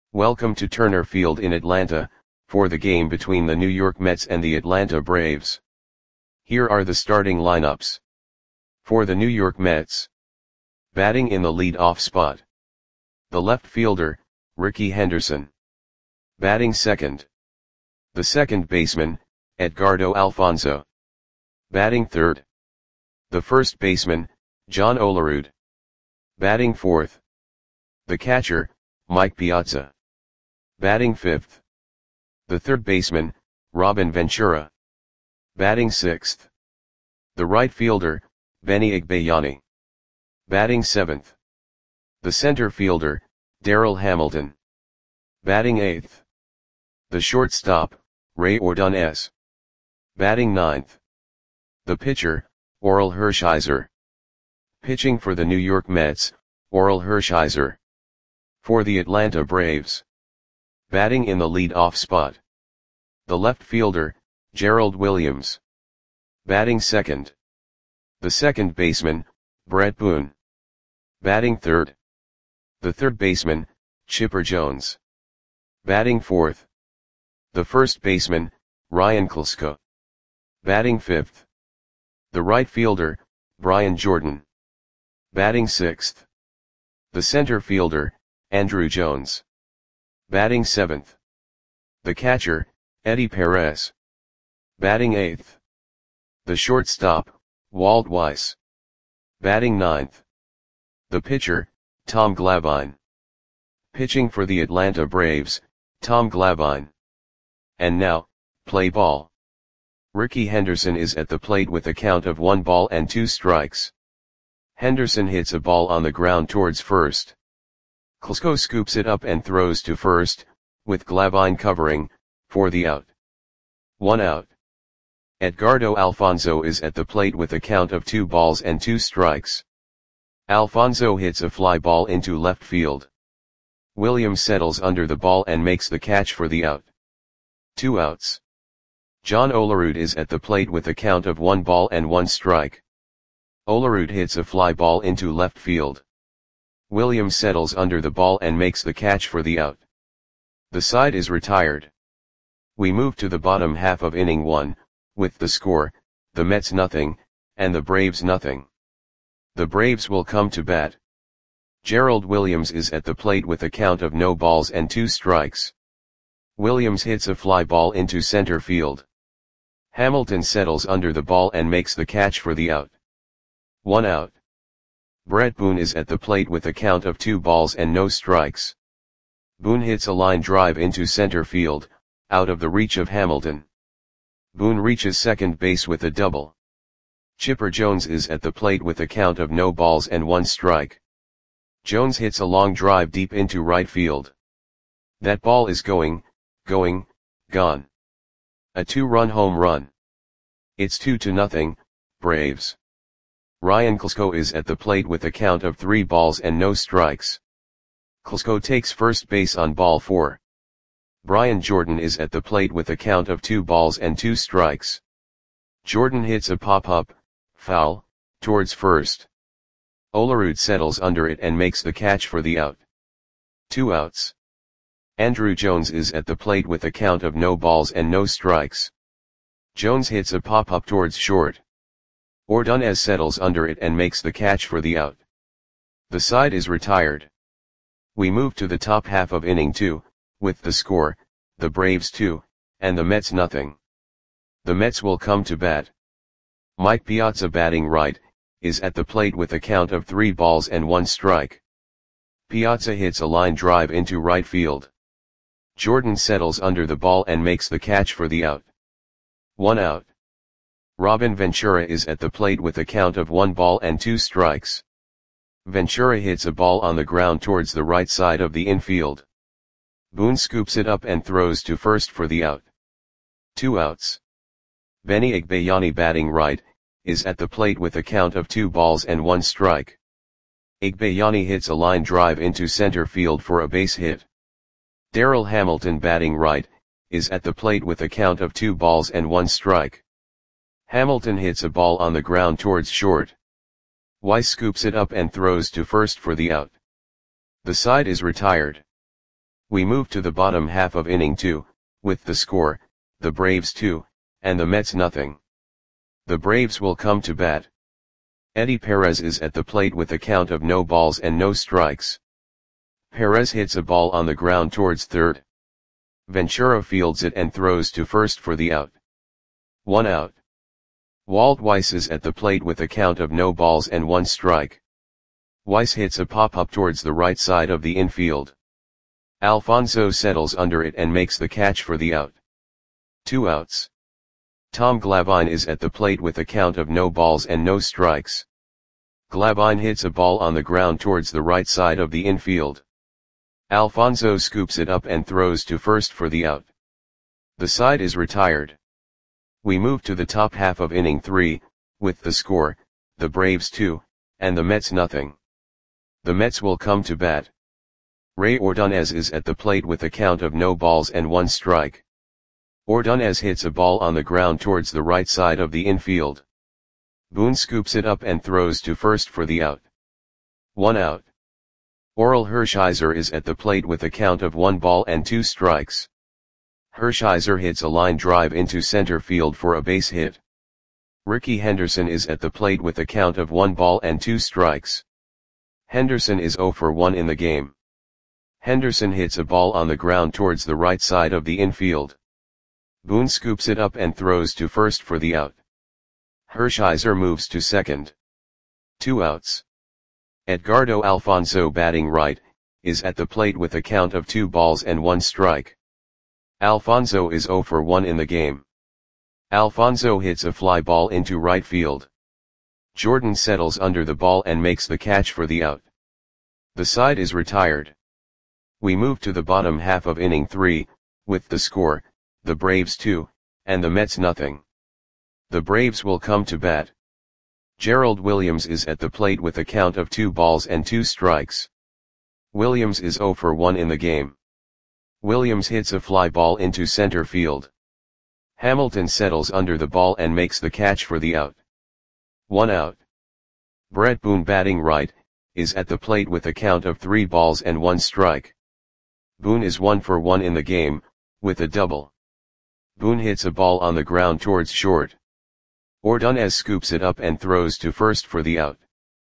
Welcome to Turner Field in Atlanta, for the game between the New York Mets and the Atlanta Braves. Here are the starting lineups. For the New York Mets. Batting in the lead-off spot. The left fielder, Rickey Henderson. Batting second. The second baseman, Edgardo Alfonzo. Batting third. The first baseman, John Olerud. Batting fourth. The catcher, Mike Piazza. Batting fifth. The third baseman, Robin Ventura. Batting sixth. The right fielder, Benny Igbayani. Batting seventh. The center fielder, Darryl Hamilton. Batting eighth. The shortstop, Ray Ordonez. Batting ninth. The pitcher, Orel Hershiser. Pitching for the New York Mets, Orel Hershiser. For the Atlanta Braves. Batting in the lead-off spot. The left fielder, Gerald Williams. Batting second. The second baseman, Brett Boone. Batting third. The third baseman, Chipper Jones. Batting fourth. The first baseman, Ryan Klesko. Batting fifth. The right fielder, Brian Jordan. Batting sixth. The center fielder, Andruw Jones. Batting seventh. The catcher, Eddie Perez. Batting eighth. The shortstop, Walt Weiss. Batting ninth. The pitcher, Tom Glavine. Pitching for the Atlanta Braves, Tom Glavine. And now, play ball. Rickey Henderson is at the plate with a count of 1 ball and 2 strikes. Henderson hits a ball on the ground towards first. Klesko scoops it up and throws to first, with Glavine covering, for the out. 1 out. Edgardo Alfonzo is at the plate with a count of 2 balls and 2 strikes. Alfonzo hits a fly ball into left field. Williams settles under the ball and makes the catch for the out. 2 outs. John Olerud is at the plate with a count of 1 ball and 1 strike. Olerud hits a fly ball into left field. Williams settles under the ball and makes the catch for the out. The side is retired. We move to the bottom half of inning 1, with the score, the Mets nothing, and the Braves nothing. The Braves will come to bat. Gerald Williams is at the plate with a count of no balls and 2 strikes. Williams hits a fly ball into center field. Hamilton settles under the ball and makes the catch for the out. 1 out. Brett Boone is at the plate with a count of 2 balls and no strikes. Boone hits a line drive into center field, out of the reach of Hamilton. Boone reaches second base with a double. Chipper Jones is at the plate with a count of no balls and 1 strike. Jones hits a long drive deep into right field. That ball is gone. A 2-run home run. It's 2-0, Braves. Ryan Klesko is at the plate with a count of 3 balls and no strikes. Klesko takes first base on ball 4. Brian Jordan is at the plate with a count of 2 balls and 2 strikes. Jordan hits a pop-up, foul, towards first. Olerud settles under it and makes the catch for the out. 2 outs. Andruw Jones is at the plate with a count of no balls and no strikes. Jones hits a pop-up towards short. Ordonez settles under it and makes the catch for the out. The side is retired. We move to the top half of inning 2, with the score, the Braves 2, and the Mets nothing. The Mets will come to bat. Mike Piazza batting right, is at the plate with a count of 3 balls and 1 strike. Piazza hits a line drive into right field. Jordan settles under the ball and makes the catch for the out. 1 out. Robin Ventura is at the plate with a count of 1 ball and 2 strikes. Ventura hits a ball on the ground towards the right side of the infield. Boone scoops it up and throws to first for the out. 2 outs. Benny Igbayani batting right, is at the plate with a count of 2 balls and 1 strike. Igbayani hits a line drive into center field for a base hit. Darryl Hamilton batting right, is at the plate with a count of 2 balls and 1 strike. Hamilton hits a ball on the ground towards short. Weiss scoops it up and throws to first for the out. The side is retired. We move to the bottom half of inning 2, with the score, the Braves 2, and the Mets nothing. The Braves will come to bat. Eddie Perez is at the plate with a count of no balls and no strikes. Perez hits a ball on the ground towards third. Ventura fields it and throws to first for the out. 1 out. Walt Weiss is at the plate with a count of no balls and 1 strike. Weiss hits a pop-up towards the right side of the infield. Alfonso settles under it and makes the catch for the out. 2 outs. Tom Glavine is at the plate with a count of no balls and no strikes. Glavine hits a ball on the ground towards the right side of the infield. Alfonso scoops it up and throws to first for the out. The side is retired. We move to the top half of inning 3, with the score, the Braves 2, and the Mets nothing. The Mets will come to bat. Ray Ordonez is at the plate with a count of no balls and 1 strike. Ordonez hits a ball on the ground towards the right side of the infield. Boone scoops it up and throws to first for the out. 1 out. Orel Hershiser is at the plate with a count of 1 ball and 2 strikes. Hershiser hits a line drive into center field for a base hit. Ricky Henderson is at the plate with a count of 1 ball and 2 strikes. Henderson is 0 for 1 in the game. Henderson hits a ball on the ground towards the right side of the infield. Boone scoops it up and throws to first for the out. Hershiser moves to second. 2 outs. Edgardo Alfonso, batting right, is at the plate with a count of 2 balls and 1 strike. Alfonso is 0 for 1 in the game. Alfonso hits a fly ball into right field. Jordan settles under the ball and makes the catch for the out. The side is retired. We move to the bottom half of inning 3, with the score, the Braves 2, and the Mets nothing. The Braves will come to bat. Gerald Williams is at the plate with a count of 2 balls and 2 strikes. Williams is 0 for 1 in the game. Williams hits a fly ball into center field. Hamilton settles under the ball and makes the catch for the out. 1 out. Brett Boone, batting right, is at the plate with a count of 3 balls and 1 strike. Boone is 1 for 1 in the game, with a double. Boone hits a ball on the ground towards short. Ordonez scoops it up and throws to first for the out.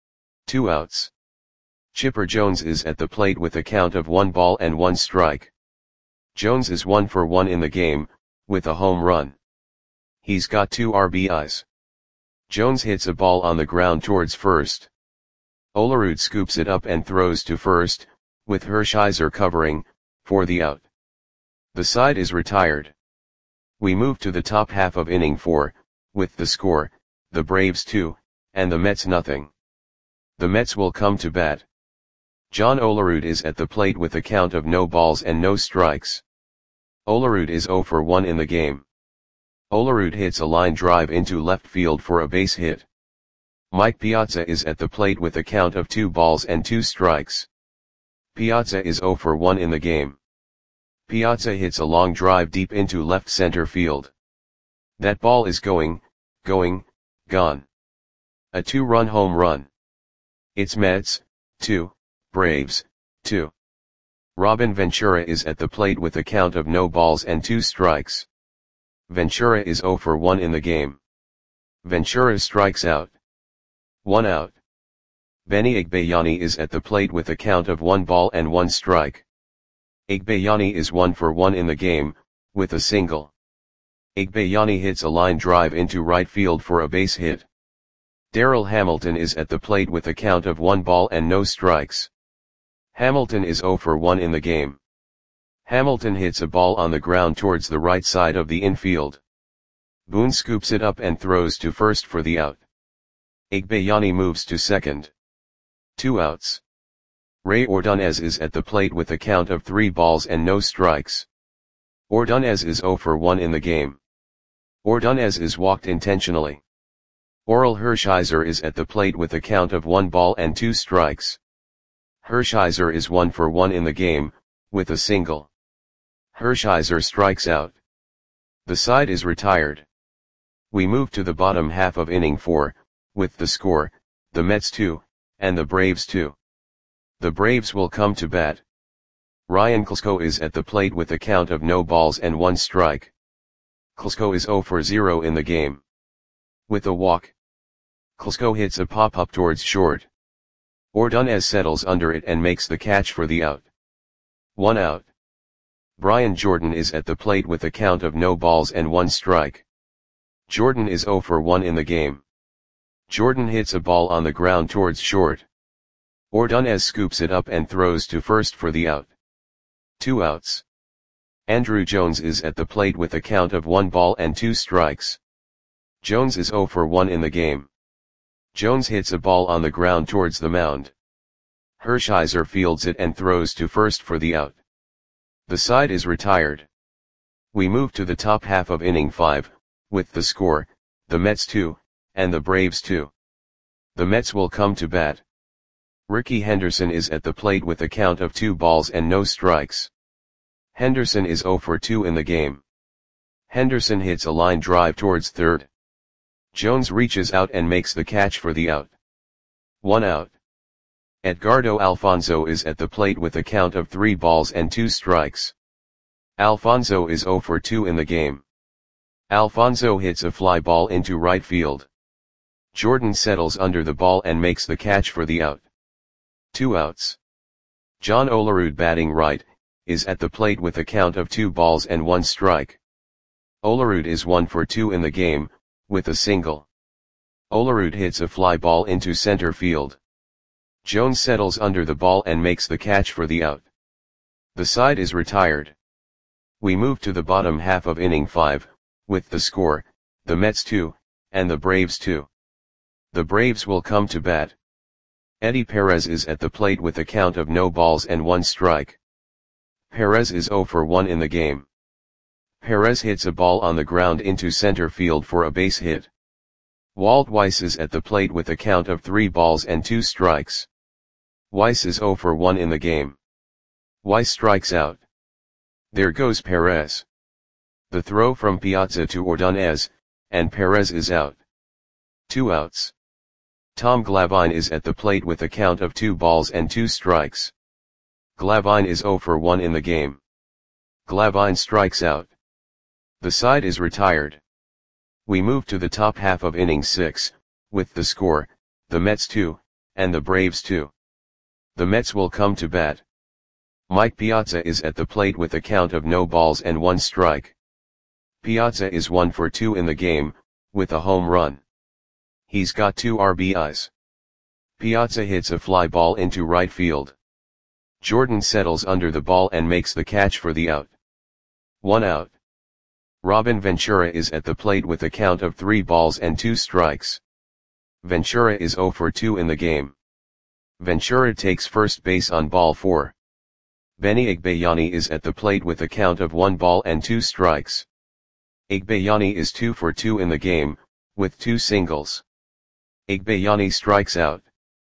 2 outs. Chipper Jones is at the plate with a count of 1 ball and 1 strike. Jones is 1 for 1 in the game, with a home run. He's got 2 RBIs. Jones hits a ball on the ground towards first. Olerud scoops it up and throws to first, with Hershiser covering, for the out. The side is retired. We move to the top half of inning 4, with the score, the Braves 2, and the Mets nothing. The Mets will come to bat. John Olerud is at the plate with a count of no balls and no strikes. Olerud is 0 for 1 in the game. Olerud hits a line drive into left field for a base hit. Mike Piazza is at the plate with a count of 2 balls and 2 strikes. Piazza is 0 for 1 in the game. Piazza hits a long drive deep into left center field. That ball is gone. A 2-run home run. It's Mets 2, Braves 2. Robin Ventura is at the plate with a count of no balls and 2 strikes. Ventura is 0 for 1 in the game. Ventura strikes out. 1 out. Benny Igbayani is at the plate with a count of 1 ball and 1 strike. Igbayani is 1 for 1 in the game, with a single. Igbayani hits a line drive into right field for a base hit. Darrell Hamilton is at the plate with a count of 1 ball and no strikes. Hamilton is 0 for 1 in the game. Hamilton hits a ball on the ground towards the right side of the infield. Boone scoops it up and throws to first for the out. Igbayani moves to second. 2 outs. Ray Ordonez is at the plate with a count of 3 balls and no strikes. Ordonez is 0 for 1 in the game. Ordonez is walked intentionally. Orel Hershiser is at the plate with a count of 1 ball and 2 strikes. Hershiser is 1 for 1 in the game, with a single. Hershiser strikes out. The side is retired. We move to the bottom half of inning 4, with the score, the Mets 2, and the Braves 2. The Braves will come to bat. Ryan Klesko is at the plate with a count of no balls and 1 strike. Klesko is 0 for 0 in the game. With a walk, Klesko hits a pop-up towards short. Ordonez settles under it and makes the catch for the out. 1 out. Brian Jordan is at the plate with a count of no balls and 1 strike. Jordan is 0 for 1 in the game. Jordan hits a ball on the ground towards short. Ordonez scoops it up and throws to first for the out. 2 outs. Andruw Jones is at the plate with a count of 1 ball and 2 strikes. Jones is 0 for 1 in the game. Jones hits a ball on the ground towards the mound. Hershiser fields it and throws to first for the out. The side is retired. We move to the top half of inning 5, with the score, the Mets 2, and the Braves 2. The Mets will come to bat. Rickey Henderson is at the plate with a count of 2 balls and no strikes. Henderson is 0 for 2 in the game. Henderson hits a line drive towards third. Jones reaches out and makes the catch for the out. 1 out. Edgardo Alfonzo is at the plate with a count of 3 balls and 2 strikes. Alfonzo is 0 for 2 in the game. Alfonzo hits a fly ball into right field. Jordan settles under the ball and makes the catch for the out. 2 outs. John Olerud, batting right, is at the plate with a count of 2 balls and 1 strike. Olerud is 1 for 2 in the game, with a single. Olerud hits a fly ball into center field. Jones settles under the ball and makes the catch for the out. The side is retired. We move to the bottom half of inning 5, with the score, the Mets 2, and the Braves 2. The Braves will come to bat. Eddie Perez is at the plate with a count of no balls and 1 strike. Perez is 0 for 1 in the game. Perez hits a ball on the ground into center field for a base hit. Walt Weiss is at the plate with a count of 3 balls and 2 strikes. Weiss is 0 for 1 in the game. Weiss strikes out. There goes Perez. The throw from Piazza to Ordonez, and Perez is out. 2 outs. Tom Glavine is at the plate with a count of 2 balls and 2 strikes. Glavine is 0 for 1 in the game. Glavine strikes out. The side is retired. We move to the top half of inning 6, with the score, the Mets 2, and the Braves 2. The Mets will come to bat. Mike Piazza is at the plate with a count of no balls and 1 strike. Piazza is 1 for 2 in the game, with a home run. He's got 2 RBIs. Piazza hits a fly ball into right field. Jordan settles under the ball and makes the catch for the out. 1 out. Robin Ventura is at the plate with a count of 3 balls and 2 strikes. Ventura is 0 for 2 in the game. Ventura takes first base on ball 4. Benny Igbayani is at the plate with a count of 1 ball and 2 strikes. Igbayani is 2 for 2 in the game, with 2 singles. Igbayani strikes out.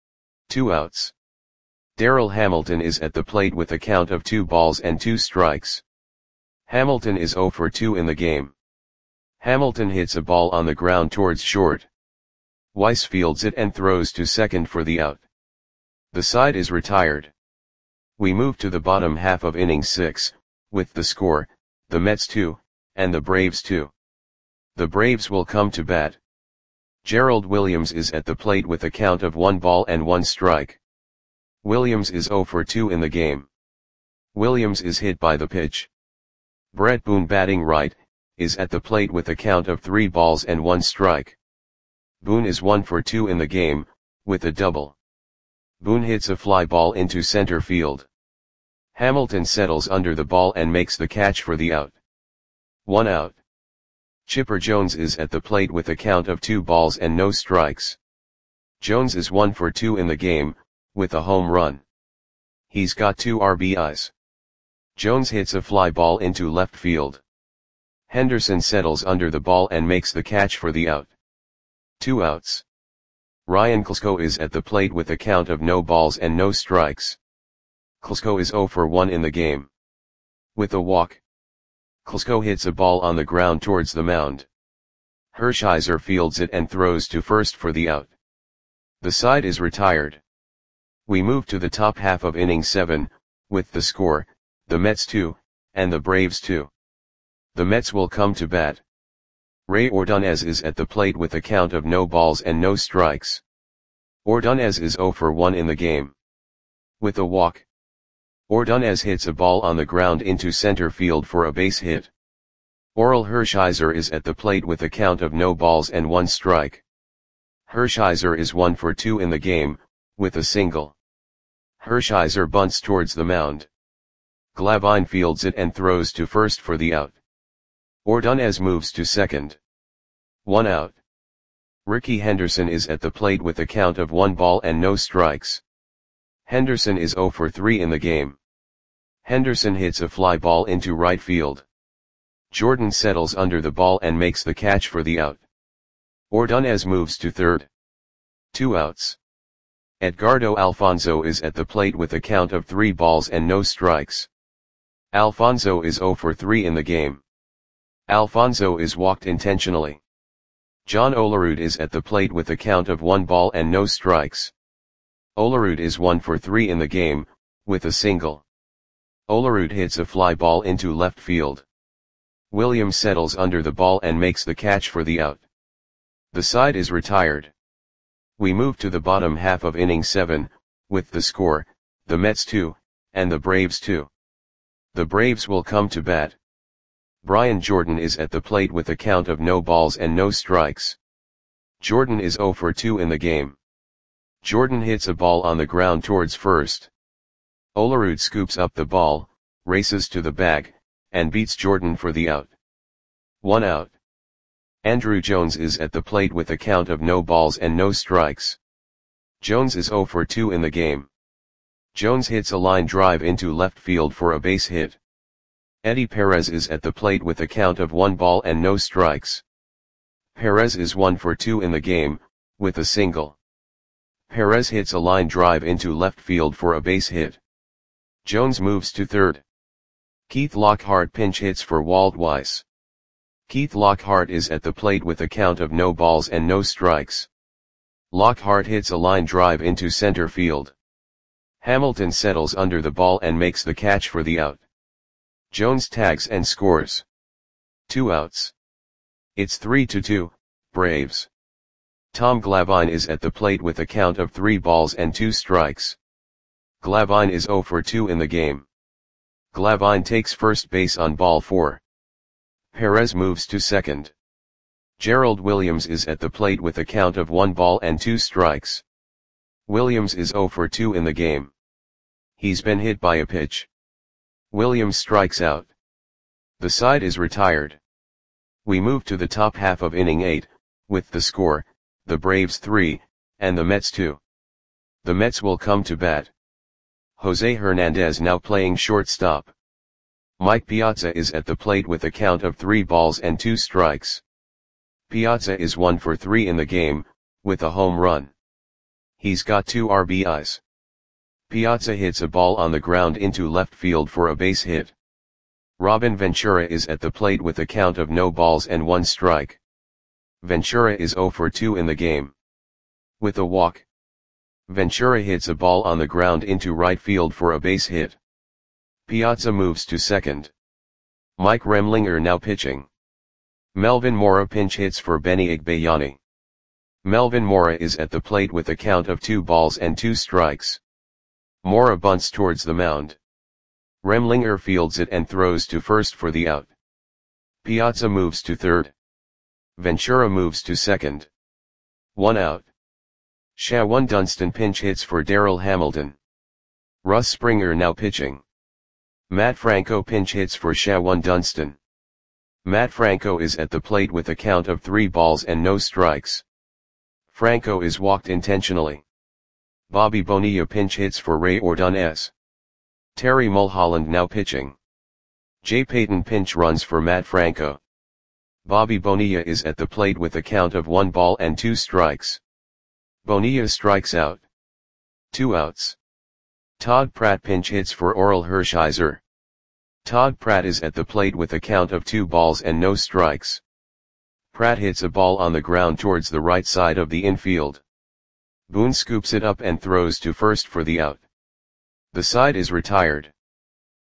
2 outs. Darrell Hamilton is at the plate with a count of 2 balls and 2 strikes. Hamilton is 0 for 2 in the game. Hamilton hits a ball on the ground towards short. Weiss fields it and throws to second for the out. The side is retired. We move to the bottom half of inning 6, with the score, the Mets 2, and the Braves 2. The Braves will come to bat. Gerald Williams is at the plate with a count of 1 ball and 1 strike. Williams is 0 for 2 in the game. Williams is hit by the pitch. Brett Boone, batting right, is at the plate with a count of 3 balls and 1 strike. Boone is 1 for 2 in the game, with a double. Boone hits a fly ball into center field. Hamilton settles under the ball and makes the catch for the out. 1 out. Chipper Jones is at the plate with a count of 2 balls and no strikes. Jones is 1 for 2 in the game, with a home run. He's got 2 RBIs. Jones hits a fly ball into left field. Henderson settles under the ball and makes the catch for the out. 2 outs. Ryan Klesko is at the plate with a count of no balls and no strikes. Klesko is 0 for 1 in the game. With a walk, Klesko hits a ball on the ground towards the mound. Hershiser fields it and throws to first for the out. The side is retired. We move to the top half of inning 7, with the score, the Mets 2, and the Braves 2. The Mets will come to bat. Ray Ordonez is at the plate with a count of no balls and no strikes. Ordonez is 0 for 1 in the game. With a walk, Ordonez hits a ball on the ground into center field for a base hit. Orel Hershiser is at the plate with a count of no balls and 1 strike. Hershiser is 1 for 2 in the game, with a single. Hershiser bunts towards the mound. Glavine fields it and throws to first for the out. Ordonez moves to second. 1 out. Rickey Henderson is at the plate with a count of 1 ball and no strikes. Henderson is 0 for 3 in the game. Henderson hits a fly ball into right field. Jordan settles under the ball and makes the catch for the out. Ordonez moves to third. 2 outs. Edgardo Alfonzo is at the plate with a count of 3 balls and no strikes. Alfonzo is 0 for 3 in the game. Alfonzo is walked intentionally. John Olerud is at the plate with a count of 1 ball and no strikes. Olerud is 1 for 3 in the game, with a single. Olerud hits a fly ball into left field. Williams settles under the ball and makes the catch for the out. The side is retired. We move to the bottom half of inning 7, with the score, the Mets 2, and the Braves 2. The Braves will come to bat. Brian Jordan is at the plate with a count of no balls and no strikes. Jordan is 0 for 2 in the game. Jordan hits a ball on the ground towards first. Olerud scoops up the ball, races to the bag, and beats Jordan for the out. 1 out. Andruw Jones is at the plate with a count of no balls and no strikes. Jones is 0 for 2 in the game. Jones hits a line drive into left field for a base hit. Eddie Perez is at the plate with a count of 1 ball and no strikes. Perez is 1 for 2 in the game, with a single. Perez hits a line drive into left field for a base hit. Jones moves to third. Keith Lockhart pinch hits for Walt Weiss. Keith Lockhart is at the plate with a count of no balls and no strikes. Lockhart hits a line drive into center field. Hamilton settles under the ball and makes the catch for the out. Jones tags and scores. 2 outs. It's 3-2, Braves. Tom Glavine is at the plate with a count of 3 balls and 2 strikes. Glavine is 0 for 2 in the game. Glavine takes first base on ball 4. Perez moves to second. Gerald Williams is at the plate with a count of 1 ball and 2 strikes. Williams is 0 for 2 in the game. He's been hit by a pitch. Williams strikes out. The side is retired. We move to the top half of inning 8, with the score, the Braves 3, and the Mets 2. The Mets will come to bat. Jose Hernandez now playing shortstop. Mike Piazza is at the plate with a count of 3 balls and 2 strikes. Piazza is 1 for 3 in the game, with a home run. He's got 2 RBIs. Piazza hits a ball on the ground into left field for a base hit. Robin Ventura is at the plate with a count of no balls and 1 strike. Ventura is 0 for 2 in the game. With a walk, Ventura hits a ball on the ground into right field for a base hit. Piazza moves to second. Mike Remlinger now pitching. Melvin Mora pinch hits for Benny Igbayani. Melvin Mora is at the plate with a count of 2 balls and 2 strikes. Mora bunts towards the mound. Remlinger fields it and throws to first for the out. Piazza moves to third. Ventura moves to second. 1 out. Shawan Dunston pinch hits for Darrell Hamilton. Russ Springer now pitching. Matt Franco pinch hits for Shawan Dunston. Matt Franco is at the plate with a count of 3 balls and no strikes. Franco is walked intentionally. Bobby Bonilla pinch hits for Ray Ordonez. Terry Mulholland now pitching. Jay Payton pinch runs for Matt Franco. Bobby Bonilla is at the plate with a count of 1 ball and 2 strikes. Bonilla strikes out. 2 outs. Todd Pratt pinch hits for Orel Hershiser. Todd Pratt is at the plate with a count of 2 balls and no strikes. Pratt hits a ball on the ground towards the right side of the infield. Boone scoops it up and throws to first for the out. The side is retired.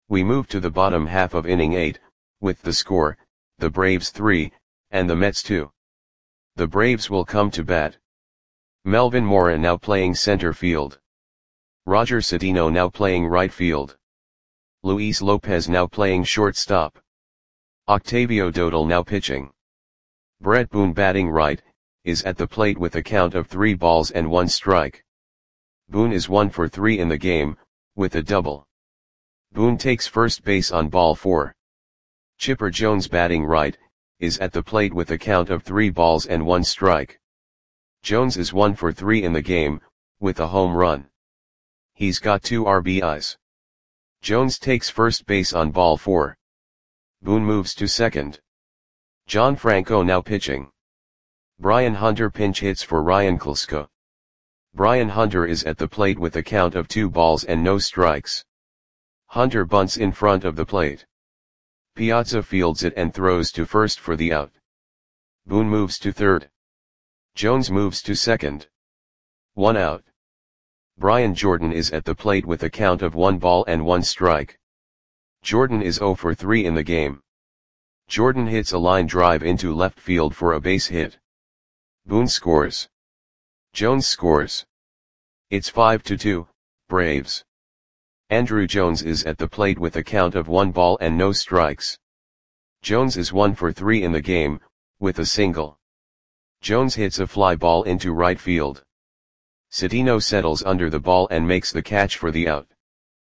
We move to the bottom half of inning 8, with the score, the Braves 3, and the Mets 2. The Braves will come to bat. Melvin Mora now playing center field. Roger Cedeno now playing right field. Luis Lopez now playing shortstop. Octavio Dodal now pitching. Brett Boone batting right, is at the plate with a count of 3 balls and 1 strike. Boone is 1 for 3 in the game, with a double. Boone takes first base on ball 4. Chipper Jones batting right, is at the plate with a count of 3 balls and 1 strike. Jones is 1 for 3 in the game, with a home run. He's got 2 RBIs. Jones takes first base on ball 4. Boone moves to second. John Franco now pitching. Brian Hunter pinch hits for Ryan Klesko. Brian Hunter is at the plate with a count of 2 balls and no strikes. Hunter bunts in front of the plate. Piazza fields it and throws to first for the out. Boone moves to third. Jones moves to second. 1 out. Brian Jordan is at the plate with a count of 1 ball and 1 strike. Jordan is 0 for 3 in the game. Jordan hits a line drive into left field for a base hit. Boone scores. Jones scores. It's 5-2, Braves. Andrew Jones is at the plate with a count of 1 ball and no strikes. Jones is 1 for 3 in the game, with a single. Jones hits a fly ball into right field. Cedeno settles under the ball and makes the catch for the out.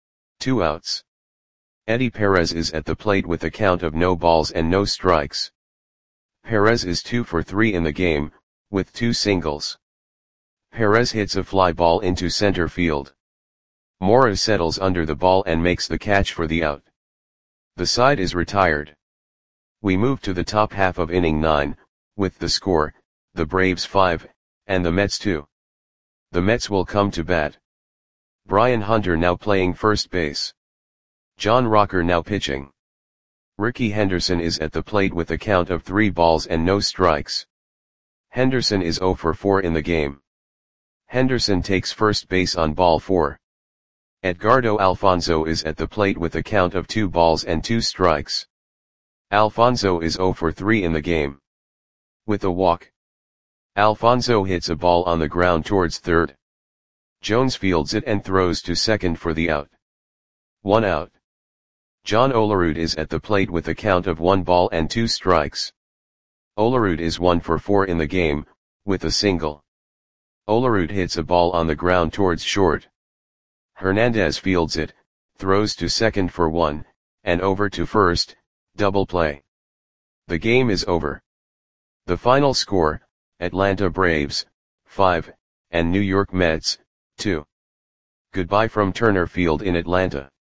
2 outs. Eddie Perez is at the plate with a count of no balls and no strikes. Perez is 2 for 3 in the game, with 2 singles. Perez hits a fly ball into center field. Mora settles under the ball and makes the catch for the out. The side is retired. We move to the top half of inning 9, with the score, the Braves 5, and the Mets 2. The Mets will come to bat. Brian Hunter now playing first base. John Rocker now pitching. Ricky Henderson is at the plate with a count of 3 balls and no strikes. Henderson is 0 for 4 in the game. Henderson takes first base on ball 4. Edgardo Alfonzo is at the plate with a count of 2 balls and 2 strikes. Alfonzo is 0 for 3 in the game. With a walk. Alfonzo hits a ball on the ground towards third. Jones fields it and throws to second for the out. 1 out. John Olerud is at the plate with a count of 1 ball and 2 strikes. Olerud is 1 for 4 in the game, with a single. Olerud hits a ball on the ground towards short. Hernandez fields it, throws to second for 1, and over to first, double play. The game is over. The final score, Atlanta Braves, 5, and New York Mets, 2. Goodbye from Turner Field in Atlanta.